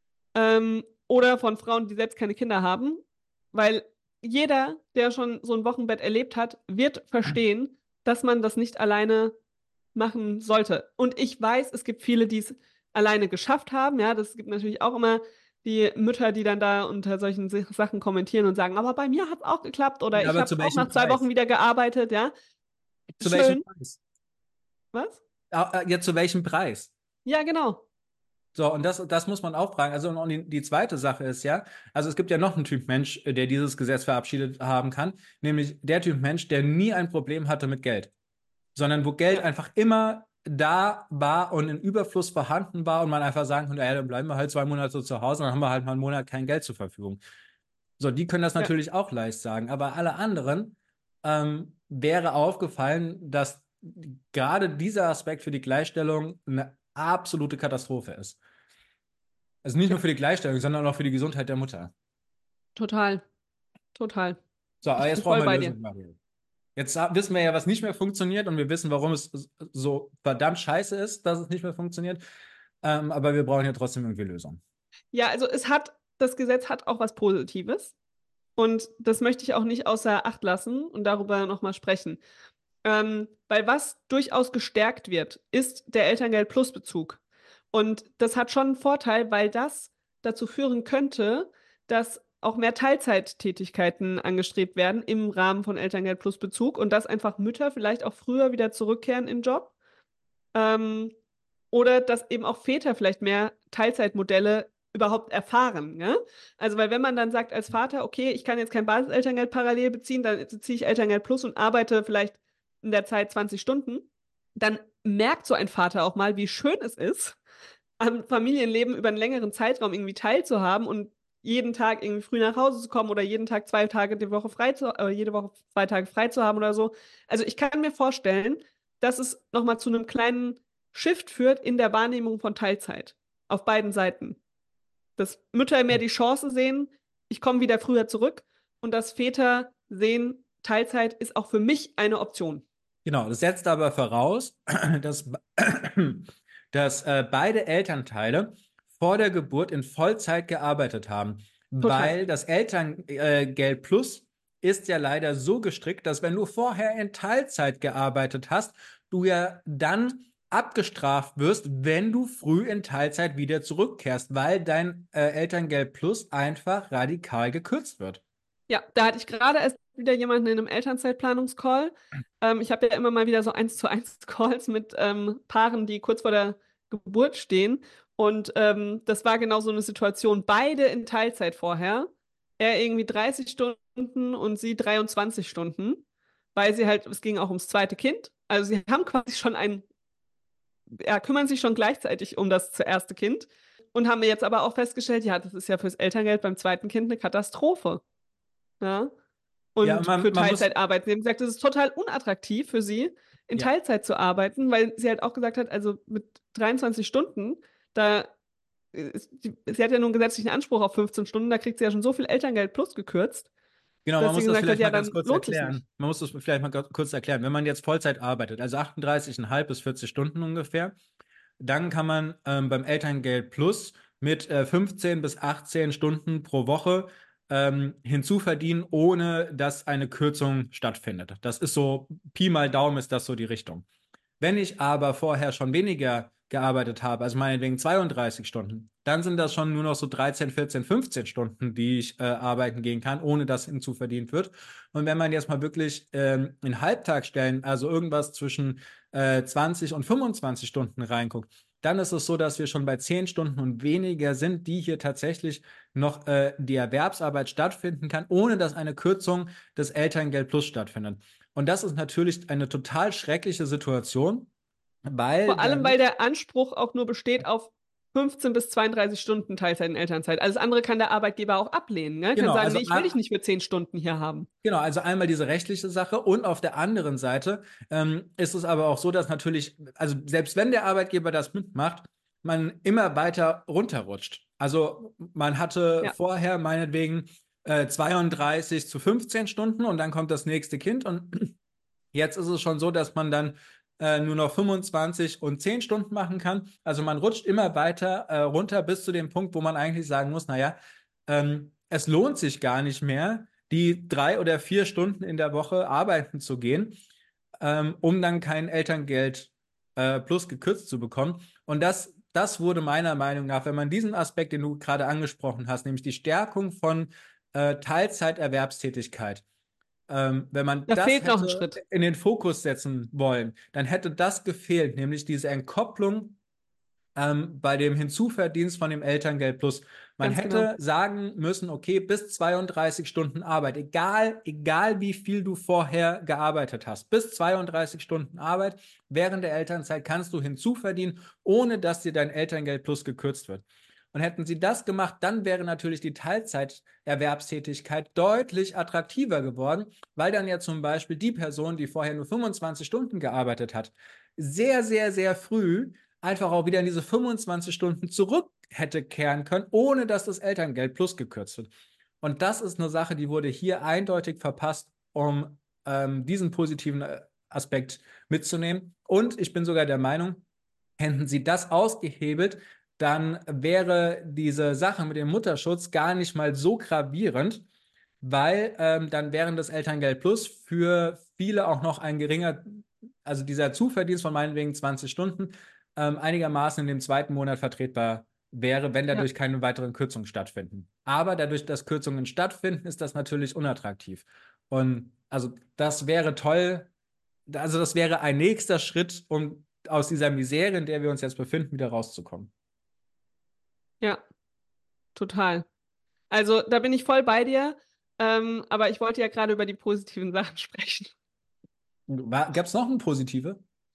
[SPEAKER 3] oder von Frauen, die selbst keine Kinder haben, weil jeder, der schon so ein Wochenbett erlebt hat, wird verstehen, dass man das nicht alleine machen sollte. Und ich weiß, es gibt viele, die es alleine geschafft haben. Ja, das gibt natürlich auch immer die Mütter, die dann da unter solchen Sachen kommentieren und sagen, aber bei mir hat es auch geklappt oder
[SPEAKER 2] Ja,
[SPEAKER 3] ich
[SPEAKER 2] aber
[SPEAKER 3] habe
[SPEAKER 2] zu
[SPEAKER 3] auch
[SPEAKER 2] welchem
[SPEAKER 3] nach 2 Wochen
[SPEAKER 2] Preis?
[SPEAKER 3] wieder gearbeitet. Ja,
[SPEAKER 2] Zu welchem
[SPEAKER 3] schön.
[SPEAKER 2] Preis?
[SPEAKER 3] Was?
[SPEAKER 2] Ja, zu welchem Preis?
[SPEAKER 3] Ja, genau.
[SPEAKER 2] So, und das muss man auch fragen. Also, und die zweite Sache ist ja, also es gibt ja noch einen Typ Mensch, der dieses Gesetz verabschiedet haben kann, nämlich der Typ Mensch, der nie ein Problem hatte mit Geld, sondern wo Geld
[SPEAKER 3] Ja,
[SPEAKER 2] einfach immer da war und in Überfluss vorhanden war und man einfach sagen konnte, ja, dann bleiben wir halt 2 Monate zu Hause und dann haben wir halt mal einen Monat kein Geld zur Verfügung. So, die können das
[SPEAKER 3] ja.
[SPEAKER 2] natürlich auch leicht sagen, aber alle anderen wäre aufgefallen, dass gerade dieser Aspekt für die Gleichstellung eine absolute Katastrophe ist. Also nicht nur
[SPEAKER 3] Ja,
[SPEAKER 2] für die Gleichstellung, sondern auch für die Gesundheit der Mutter.
[SPEAKER 3] total, total.
[SPEAKER 2] So, aber
[SPEAKER 3] Ich
[SPEAKER 2] jetzt
[SPEAKER 3] bin
[SPEAKER 2] brauchen
[SPEAKER 3] voll
[SPEAKER 2] wir
[SPEAKER 3] bei dir.
[SPEAKER 2] Lösungen, Mario. Jetzt wissen wir ja, was nicht mehr funktioniert und wir wissen, warum es so verdammt scheiße ist, dass es nicht mehr funktioniert. Aber wir brauchen ja trotzdem irgendwie Lösungen.
[SPEAKER 3] Ja, also das Gesetz hat auch was Positives und das möchte ich auch nicht außer Acht lassen und darüber nochmal sprechen. Weil was durchaus gestärkt wird, ist der Elterngeld-Plus-Bezug. Und das hat schon einen Vorteil, weil das dazu führen könnte, dass auch mehr Teilzeittätigkeiten angestrebt werden im Rahmen von Elterngeld plus Bezug und dass einfach Mütter vielleicht auch früher wieder zurückkehren in den Job. Oder dass eben auch Väter vielleicht mehr Teilzeitmodelle überhaupt erfahren. Ja? Also, weil wenn man dann sagt als Vater, okay, ich kann jetzt kein Basiselterngeld parallel beziehen, dann beziehe ich Elterngeld plus und arbeite vielleicht in der Zeit 20 Stunden, dann merkt so ein Vater auch mal, wie schön es ist, am Familienleben über einen längeren Zeitraum irgendwie teilzuhaben und jeden Tag irgendwie früh nach Hause zu kommen oder jeden Tag 2 Tage die Woche jede Woche 2 Tage frei zu haben oder so. Also ich kann mir vorstellen, dass es nochmal zu einem kleinen Shift führt in der Wahrnehmung von Teilzeit. Auf beiden Seiten. Dass Mütter mehr die Chance sehen, ich komme wieder früher zurück und dass Väter sehen, Teilzeit ist auch für mich eine Option.
[SPEAKER 2] Genau, das setzt aber voraus, dass, dass beide Elternteile vor der Geburt in Vollzeit gearbeitet haben.
[SPEAKER 3] Total.
[SPEAKER 2] Weil das Elterngeld Plus ist ja leider so gestrickt, dass wenn du vorher in Teilzeit gearbeitet hast, du ja dann abgestraft wirst, wenn du früh in Teilzeit wieder zurückkehrst, weil dein Elterngeld Plus einfach radikal gekürzt wird.
[SPEAKER 3] Ja, da hatte ich gerade erst wieder jemanden in einem Elternzeitplanungscall. Ich habe ja immer mal wieder so 1:1 Calls mit Paaren, die kurz vor der Geburt stehen. Und das war genau so eine Situation. Beide in Teilzeit vorher. Er irgendwie 30 Stunden und sie 23 Stunden, weil sie halt, es ging auch ums zweite Kind. Also sie haben quasi schon kümmern sich schon gleichzeitig um das erste Kind und haben jetzt aber auch festgestellt, ja, das ist ja fürs Elterngeld beim zweiten Kind eine Katastrophe. Ja.
[SPEAKER 2] Ja,
[SPEAKER 3] Und für
[SPEAKER 2] man muss,
[SPEAKER 3] Teilzeit Sie haben gesagt, es ist total unattraktiv für sie, in
[SPEAKER 2] ja.
[SPEAKER 3] Teilzeit zu arbeiten, weil sie halt auch gesagt hat, also mit 23 Stunden, sie hat ja nun einen gesetzlichen Anspruch auf 15 Stunden, da kriegt sie ja schon so viel Elterngeld plus gekürzt,
[SPEAKER 2] Genau, man
[SPEAKER 3] dass sie
[SPEAKER 2] muss das
[SPEAKER 3] gesagt hat,
[SPEAKER 2] vielleicht
[SPEAKER 3] ja,
[SPEAKER 2] mal ganz
[SPEAKER 3] dann
[SPEAKER 2] kurz
[SPEAKER 3] lohnt sich nicht.
[SPEAKER 2] erklären. Man muss das vielleicht mal kurz erklären. Wenn man jetzt Vollzeit arbeitet, also 38,5 bis 40 Stunden ungefähr, dann kann man beim Elterngeld Plus mit 15 bis 18 Stunden pro Woche hinzuverdienen, ohne dass eine Kürzung stattfindet. Das ist so, Pi mal Daumen ist das so die Richtung. Wenn ich aber vorher schon weniger gearbeitet habe, also meinetwegen 32 Stunden, dann sind das schon nur noch so 13, 14, 15 Stunden, die ich arbeiten gehen kann, ohne dass hinzuverdient wird. Und wenn man jetzt mal wirklich in Halbtagsstellen, also irgendwas zwischen 20 und 25 Stunden reinguckt, dann ist es so, dass wir schon bei 10 Stunden und weniger sind, die hier tatsächlich noch die Erwerbsarbeit stattfinden kann, ohne dass eine Kürzung des Elterngeld Plus stattfindet. Und das ist natürlich eine total schreckliche Situation, weil
[SPEAKER 3] Vor allem,
[SPEAKER 2] dann,
[SPEAKER 3] weil der Anspruch auch nur besteht auf 15 bis 32 Stunden Teilzeit in Elternzeit. Alles andere kann der Arbeitgeber auch ablehnen. Ne? Kann
[SPEAKER 2] genau,
[SPEAKER 3] sagen, nee, ich will dich nicht für 10 Stunden hier haben.
[SPEAKER 2] genau, also einmal diese rechtliche Sache und auf der anderen Seite ist es aber auch so, dass natürlich, also selbst wenn der Arbeitgeber das mitmacht, man immer weiter runterrutscht. Also man hatte
[SPEAKER 3] Ja.
[SPEAKER 2] vorher meinetwegen 32 zu 15 Stunden und dann kommt das nächste Kind und jetzt ist es schon so, dass man dann nur noch 25 und 10 Stunden machen kann. Also man rutscht immer weiter runter bis zu dem Punkt, wo man eigentlich sagen muss, naja, es lohnt sich gar nicht mehr, die 3 oder 4 Stunden in der Woche arbeiten zu gehen, um dann kein Elterngeld plus gekürzt zu bekommen. Und das wurde meiner Meinung nach, wenn man diesen Aspekt, den du gerade angesprochen hast, nämlich die Stärkung von Teilzeiterwerbstätigkeit, wenn man
[SPEAKER 3] Da
[SPEAKER 2] das
[SPEAKER 3] fehlt noch ein
[SPEAKER 2] hätte
[SPEAKER 3] Schritt.
[SPEAKER 2] in den Fokus setzen wollen, dann hätte das gefehlt, nämlich diese Entkopplung bei dem Hinzuverdienst von dem Elterngeld Plus. Man
[SPEAKER 3] Ganz
[SPEAKER 2] hätte
[SPEAKER 3] genau.
[SPEAKER 2] sagen müssen, okay, bis 32 Stunden Arbeit, egal wie viel du vorher gearbeitet hast, bis 32 Stunden Arbeit während der Elternzeit kannst du hinzuverdienen, ohne dass dir dein Elterngeld Plus gekürzt wird. Und hätten sie das gemacht, dann wäre natürlich die Teilzeiterwerbstätigkeit deutlich attraktiver geworden, weil dann ja zum Beispiel die Person, die vorher nur 25 Stunden gearbeitet hat, sehr, sehr, sehr früh einfach auch wieder in diese 25 Stunden zurück hätte kehren können, ohne dass das Elterngeld plus gekürzt wird. Und das ist eine Sache, die wurde hier eindeutig verpasst, um diesen positiven Aspekt mitzunehmen. Und ich bin sogar der Meinung, hätten sie das ausgehebelt, dann wäre diese Sache mit dem Mutterschutz gar nicht mal so gravierend, weil dann wären das Elterngeld Plus für viele auch noch ein geringer, also dieser Zuverdienst von meinetwegen 20 Stunden, einigermaßen in dem zweiten Monat vertretbar wäre, wenn dadurch keine weiteren Kürzungen stattfinden. Aber dadurch, dass Kürzungen stattfinden, ist das natürlich unattraktiv. Und also das wäre toll, also das wäre ein nächster Schritt, um aus dieser Misere, in der wir uns jetzt befinden, wieder rauszukommen.
[SPEAKER 3] Ja, total. Also da bin ich voll bei dir, aber ich wollte ja gerade über die positiven Sachen sprechen.
[SPEAKER 2] Gab es noch eine positive?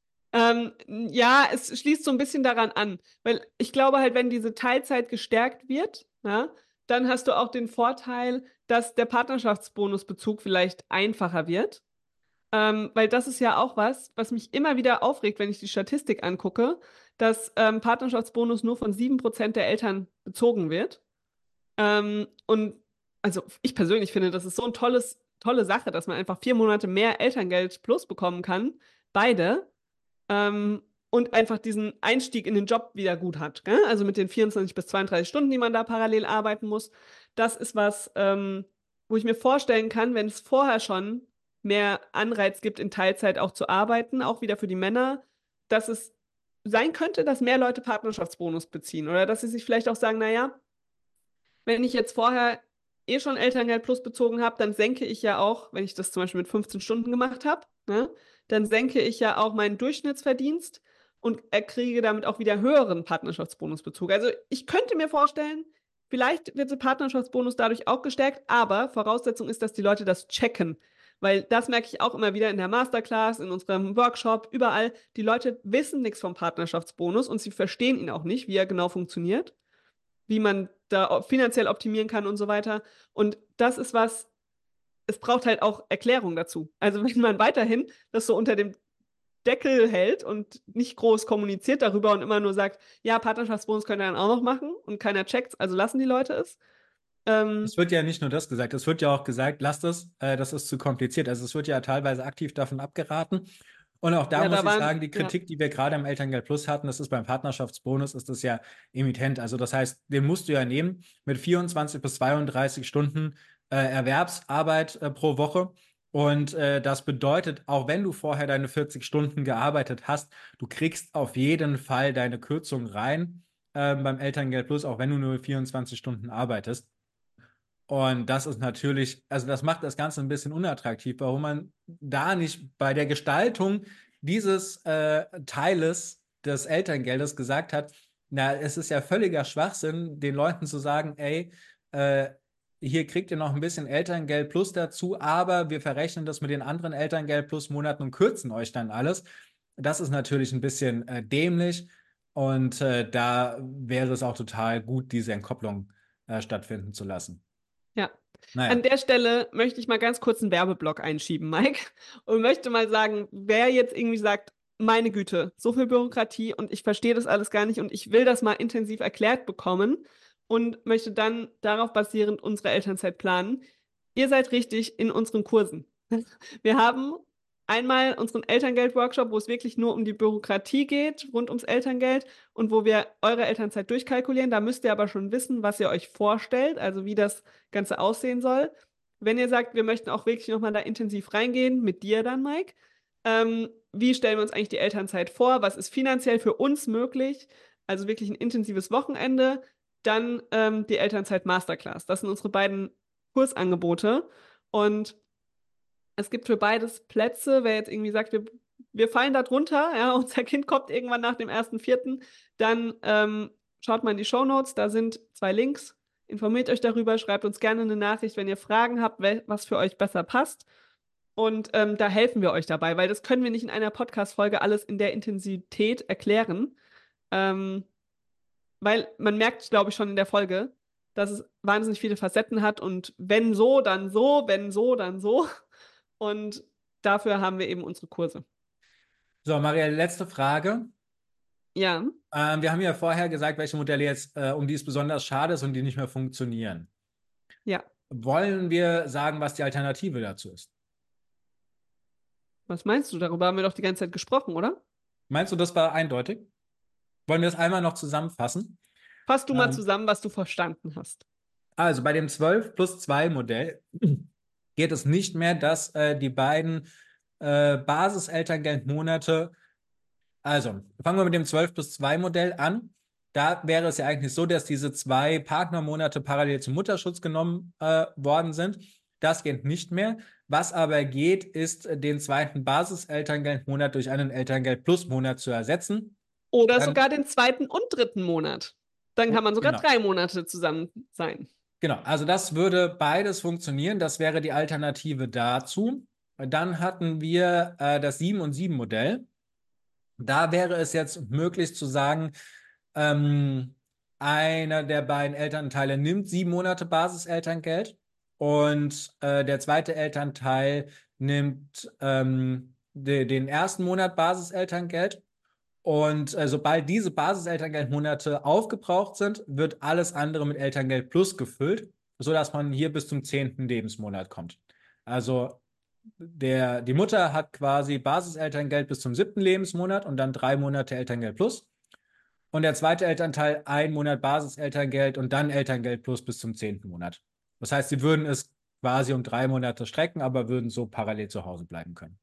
[SPEAKER 3] Ja, es schließt so ein bisschen daran an, weil ich glaube halt, wenn diese Teilzeit gestärkt wird, ja, dann hast du auch den Vorteil, dass der Partnerschaftsbonusbezug vielleicht einfacher wird. Weil das ist ja auch was mich immer wieder aufregt, wenn ich die Statistik angucke, dass Partnerschaftsbonus nur von 7% der Eltern bezogen wird. Und also ich persönlich finde, das ist so ein tolle Sache, dass man einfach 4 Monate mehr Elterngeld plus bekommen kann, beide, und einfach diesen Einstieg in den Job wieder gut hat. Gell? Also mit den 24 bis 32 Stunden, die man da parallel arbeiten muss. Das ist was, wo ich mir vorstellen kann, wenn es vorher schon mehr Anreiz gibt, in Teilzeit auch zu arbeiten, auch wieder für die Männer, dass es sein könnte, dass mehr Leute Partnerschaftsbonus beziehen oder dass sie sich vielleicht auch sagen, naja, wenn ich jetzt vorher schon Elterngeld Plus bezogen habe, dann senke ich ja auch, wenn ich das zum Beispiel mit 15 Stunden gemacht habe, ne, dann senke ich ja auch meinen Durchschnittsverdienst und kriege damit auch wieder höheren Partnerschaftsbonusbezug. Also ich könnte mir vorstellen, vielleicht wird der Partnerschaftsbonus dadurch auch gestärkt, aber Voraussetzung ist, dass die Leute das checken. Weil das merke ich auch immer wieder in der Masterclass, in unserem Workshop, überall. Die Leute wissen nichts vom Partnerschaftsbonus und sie verstehen ihn auch nicht, wie er genau funktioniert, wie man da finanziell optimieren kann und so weiter. Und das ist was, es braucht halt auch Erklärung dazu. Also wenn man weiterhin das so unter dem Deckel hält und nicht groß kommuniziert darüber und immer nur sagt, ja, Partnerschaftsbonus könnt ihr dann auch noch machen und keiner checkt's, also lassen die Leute es.
[SPEAKER 2] Es wird ja nicht nur das gesagt, es wird ja auch gesagt, lasst es, das ist zu kompliziert. Also es wird ja teilweise aktiv davon abgeraten. Und auch da
[SPEAKER 3] Ja,
[SPEAKER 2] muss
[SPEAKER 3] da
[SPEAKER 2] ich
[SPEAKER 3] waren,
[SPEAKER 2] sagen, die
[SPEAKER 3] ja,
[SPEAKER 2] Kritik, die wir gerade am Elterngeld Plus hatten, das ist beim Partnerschaftsbonus, ist das ja emittent. Also das heißt, den musst du ja nehmen mit 24 bis 32 Stunden Erwerbsarbeit pro Woche. Und das bedeutet, auch wenn du vorher deine 40 Stunden gearbeitet hast, du kriegst auf jeden Fall deine Kürzung rein beim Elterngeld Plus, auch wenn du nur 24 Stunden arbeitest. Und das ist natürlich, also das macht das Ganze ein bisschen unattraktiv, warum man da nicht bei der Gestaltung dieses Teiles des Elterngeldes gesagt hat, na, es ist ja völliger Schwachsinn, den Leuten zu sagen, ey, äh, hier kriegt ihr noch ein bisschen Elterngeld plus dazu, aber wir verrechnen das mit den anderen Elterngeld plus Monaten und kürzen euch dann alles. Das ist natürlich ein bisschen dämlich und da wäre es auch total gut, diese Entkopplung stattfinden zu lassen.
[SPEAKER 3] ja. An
[SPEAKER 2] Naja,
[SPEAKER 3] der Stelle möchte ich mal ganz kurz einen Werbeblock einschieben, Mike, und möchte mal sagen, wer jetzt irgendwie sagt, meine Güte, so viel Bürokratie und ich verstehe das alles gar nicht und ich will das mal intensiv erklärt bekommen und möchte dann darauf basierend unsere Elternzeit planen. Ihr seid richtig in unseren Kursen. Wir haben einmal unseren Elterngeld-Workshop, wo es wirklich nur um die Bürokratie geht, rund ums Elterngeld und wo wir eure Elternzeit durchkalkulieren. Da müsst ihr aber schon wissen, was ihr euch vorstellt, also wie das Ganze aussehen soll. Wenn ihr sagt, wir möchten auch wirklich nochmal da intensiv reingehen, mit dir dann, Mike, wie stellen wir uns eigentlich die Elternzeit vor? Was ist finanziell für uns möglich? Also wirklich ein intensives Wochenende, dann die Elternzeit Masterclass. Das sind unsere beiden Kursangebote. Und es gibt für beides Plätze. Wer jetzt irgendwie sagt, wir fallen da drunter, ja, unser Kind kommt irgendwann nach dem 1.4., dann schaut mal in die Shownotes, da sind 2 Links. Informiert euch darüber, schreibt uns gerne eine Nachricht, wenn ihr Fragen habt, was für euch besser passt. Und da helfen wir euch dabei, weil das können wir nicht in einer Podcast-Folge alles in der Intensität erklären. Ähm, weil man merkt, glaube ich, schon in der Folge, dass es wahnsinnig viele Facetten hat und wenn so, dann so, wenn so, dann so. Und dafür haben wir eben unsere Kurse.
[SPEAKER 2] so, Maria, letzte Frage.
[SPEAKER 3] Ja,
[SPEAKER 2] Wir haben ja vorher gesagt, welche Modelle jetzt, um die es besonders schade ist und die nicht mehr funktionieren.
[SPEAKER 3] ja.
[SPEAKER 2] Wollen wir sagen, was die Alternative dazu ist?
[SPEAKER 3] Was meinst du? Darüber haben wir doch die ganze Zeit gesprochen, oder?
[SPEAKER 2] Meinst du, das war eindeutig? Wollen wir das einmal noch zusammenfassen?
[SPEAKER 3] Fass du mal
[SPEAKER 2] Ähm,
[SPEAKER 3] zusammen, was du verstanden hast.
[SPEAKER 2] also bei dem 12 plus 2 Modell geht es nicht mehr, dass die beiden Basiselterngeldmonate, also fangen wir mit dem 12 plus 2 Modell an. da wäre es ja eigentlich so, dass diese 2 Partnermonate parallel zum Mutterschutz genommen worden sind. Das geht nicht mehr. Was aber geht, ist, den zweiten Basiselterngeldmonat durch einen Elterngeld-Plus-Monat zu ersetzen.
[SPEAKER 3] Oder sogar den 2. und 3. Monat. Dann kann man sogar
[SPEAKER 2] genau.
[SPEAKER 3] 3 Monate zusammen sein.
[SPEAKER 2] Genau, also das würde beides funktionieren. Das wäre die Alternative dazu. Dann hatten wir das 7 und 7 Modell. Da wäre es jetzt möglich zu sagen, einer der beiden Elternteile nimmt 7 Monate Basiselterngeld und der zweite Elternteil nimmt den ersten Monat Basiselterngeld. Und sobald diese Basiselterngeldmonate aufgebraucht sind, wird alles andere mit Elterngeld Plus gefüllt, sodass man hier bis zum 10. Lebensmonat kommt. Also die Mutter hat quasi Basiselterngeld bis zum 7. Lebensmonat und dann 3 Monate Elterngeld Plus. Und der zweite Elternteil 1 Monat Basiselterngeld und dann Elterngeld Plus bis zum 10. Monat. Das heißt, sie würden es quasi um 3 Monate strecken, aber würden so parallel zu Hause bleiben können.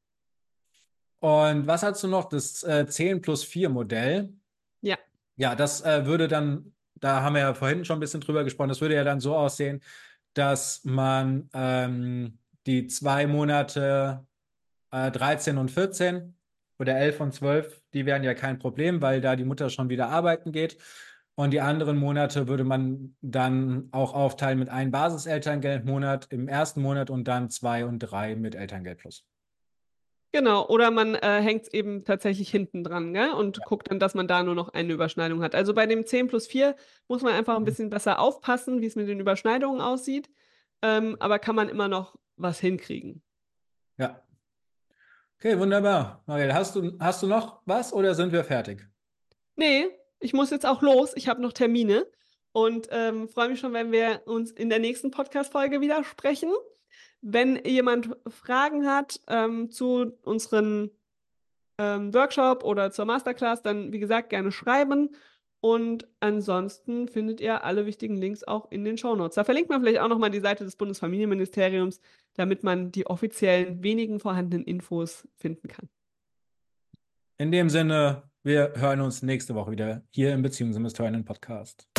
[SPEAKER 2] Und was hast du noch? Das 10+4 Modell.
[SPEAKER 3] Ja.
[SPEAKER 2] Ja, das würde dann, da haben wir ja vorhin schon ein bisschen drüber gesprochen, das würde ja dann so aussehen, dass man die 2 Monate 13 und 14 oder 11 und 12, die wären ja kein Problem, weil da die Mutter schon wieder arbeiten geht. Und die anderen Monate würde man dann auch aufteilen mit einem Basiselterngeldmonat im ersten Monat und dann 2 und 3 mit Elterngeld Plus.
[SPEAKER 3] Genau, oder man hängt es eben tatsächlich hinten dran, gell? Und guckt dann, dass man da nur noch eine Überschneidung hat. Also bei dem 10+4 muss man einfach ein bisschen besser aufpassen, wie es mit den Überschneidungen aussieht. Aber kann man immer noch was hinkriegen.
[SPEAKER 2] Ja. Okay, wunderbar. Marielle, hast du noch was oder sind wir fertig?
[SPEAKER 3] Nee, ich muss jetzt auch los. Ich habe noch Termine und freue mich schon, wenn wir uns in der nächsten Podcast-Folge wieder sprechen. Wenn jemand Fragen hat zu unserem Workshop oder zur Masterclass, dann wie gesagt gerne schreiben. Und ansonsten findet ihr alle wichtigen Links auch in den Shownotes. Da verlinkt man vielleicht auch nochmal die Seite des Bundesfamilienministeriums, damit man die offiziellen wenigen vorhandenen Infos finden kann.
[SPEAKER 2] In dem Sinne, wir hören uns nächste Woche wieder hier im Beziehungsinvestoren Podcast.